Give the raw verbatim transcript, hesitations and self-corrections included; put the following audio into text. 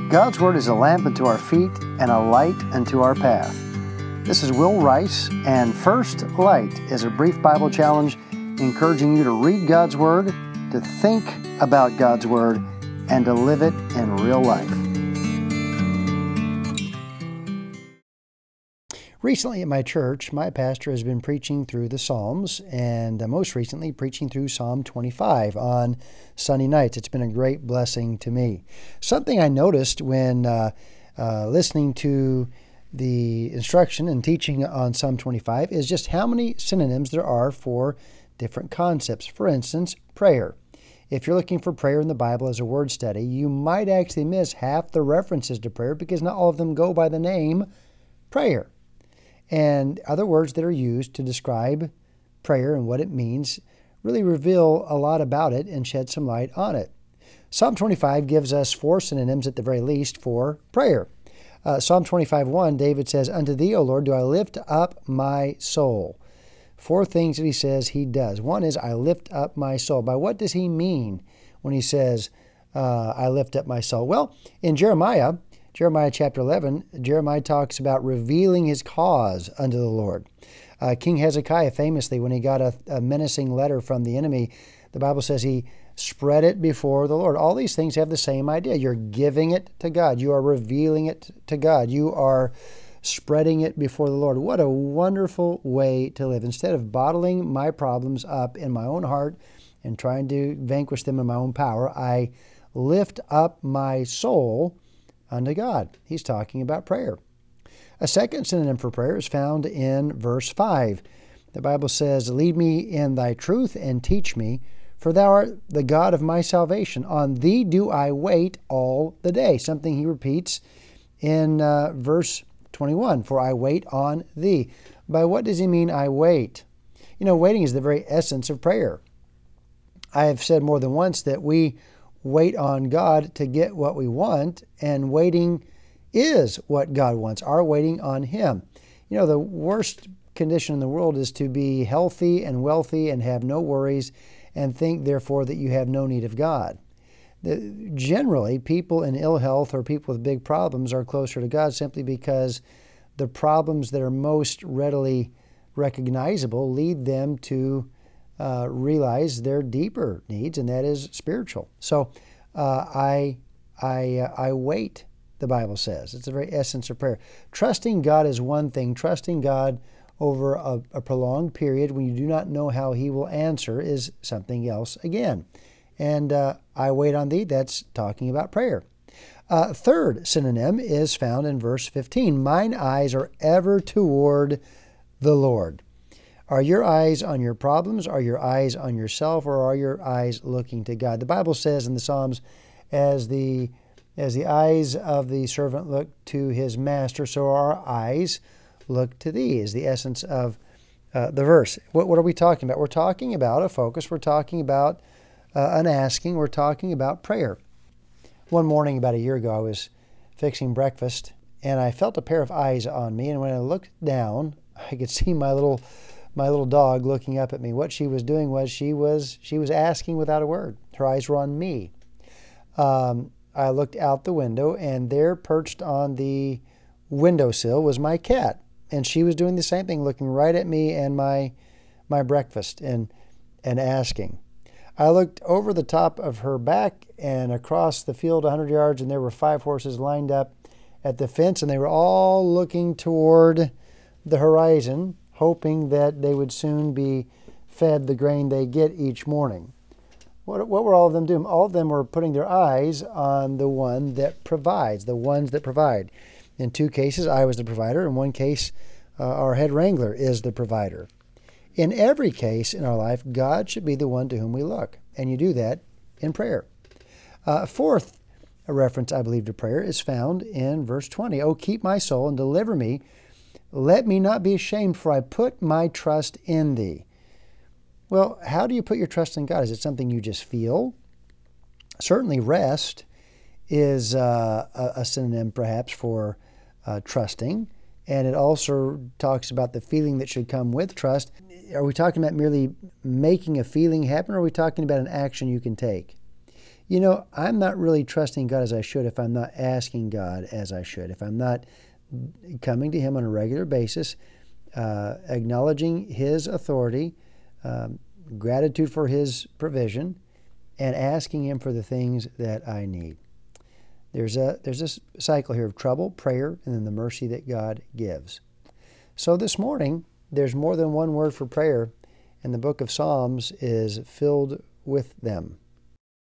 God's Word is a lamp unto our feet and a light unto our path. This is Will Rice, and First Light is a brief Bible challenge encouraging you to read God's Word, to think about God's Word, and to live it in real life. Recently at my church, my pastor has been preaching through the Psalms, and most recently preaching through Psalm twenty-five on Sunday nights. It's been a great blessing to me. Something I noticed when uh, uh, listening to the instruction and teaching on Psalm twenty-five is just how many synonyms there are for different concepts. For instance, prayer. If you're looking for prayer in the Bible as a word study, you might actually miss half the references to prayer because not all of them go by the name prayer. And other words that are used to describe prayer and what it means really reveal a lot about it and shed some light on it. Psalm twenty-five gives us four synonyms at the very least for prayer. Uh, Psalm twenty-five one, David says, "Unto thee, O Lord, do I lift up my soul." Four things that he says he does. One is, I lift up my soul. By what does he mean when he says, uh, I lift up my soul? Well, in Jeremiah, Jeremiah chapter eleven, Jeremiah talks about revealing his cause unto the Lord. Uh, King Hezekiah famously, when he got a, a menacing letter from the enemy, the Bible says he spread it before the Lord. All these things have the same idea. You're giving it to God. You are revealing it to God. You are spreading it before the Lord. What a wonderful way to live. Instead of bottling my problems up in my own heart and trying to vanquish them in my own power, I lift up my soul unto God. He's talking about prayer. A second synonym for prayer is found in verse five. The Bible says, "Lead me in thy truth and teach me, for thou art the God of my salvation. On thee do I wait all the day." Something he repeats in uh, verse twenty-one, "For I wait on thee." By what does he mean, I wait? You know, waiting is the very essence of prayer. I have said more than once that we wait on God to get what we want, and waiting is what God wants, our waiting on Him. You know, the worst condition in the world is to be healthy and wealthy and have no worries and think, therefore, that you have no need of God. The, generally, people in ill health or people with big problems are closer to God simply because the problems that are most readily recognizable lead them to Uh, realize their deeper needs, and that is spiritual. So uh, I, I, uh, I wait, the Bible says. It's the very essence of prayer. Trusting God is one thing. Trusting God over a, a prolonged period when you do not know how He will answer is something else again. And uh, I wait on thee, that's talking about prayer. Uh, third synonym is found in verse fifteen. Mine eyes are ever toward the Lord. Are your eyes on your problems? Are your eyes on yourself? Or are your eyes looking to God? The Bible says in the Psalms, as the as the eyes of the servant look to his master, so our eyes look to thee, is the essence of uh, the verse. What, what are we talking about? We're talking about a focus. We're talking about uh, an asking. We're talking about prayer. One morning about a year ago, I was fixing breakfast, and I felt a pair of eyes on me. And when I looked down, I could see my little my little dog looking up at me. What she was doing was she was she was asking without a word. Her eyes were on me. Um, I looked out the window, and there, perched on the windowsill, was my cat, and she was doing the same thing, looking right at me and my my breakfast and and asking. I looked over the top of her back and across the field one hundred yards, and there were five horses lined up at the fence, and they were all looking toward the horizon, hoping that they would soon be fed the grain they get each morning. What, what were all of them doing? All of them were putting their eyes on the one that provides, the ones that provide. In two cases, I was the provider. In one case, uh, our head wrangler is the provider. In every case in our life, God should be the one to whom we look, and you do that in prayer. Uh, fourth a reference, I believe, to prayer is found in verse twenty. "O keep my soul and deliver me. Let me not be ashamed, for I put my trust in thee." Well, how do you put your trust in God? Is it something you just feel? Certainly rest is uh, a, a synonym perhaps for uh, trusting. And it also talks about the feeling that should come with trust. Are we talking about merely making a feeling happen, or are we talking about an action you can take? You know, I'm not really trusting God as I should if I'm not asking God as I should, if I'm not coming to Him on a regular basis, uh, acknowledging His authority, um, gratitude for His provision, and asking Him for the things that I need. There's a there's this cycle here of trouble, prayer, and then the mercy that God gives. So this morning, there's more than one word for prayer, and the book of Psalms is filled with them.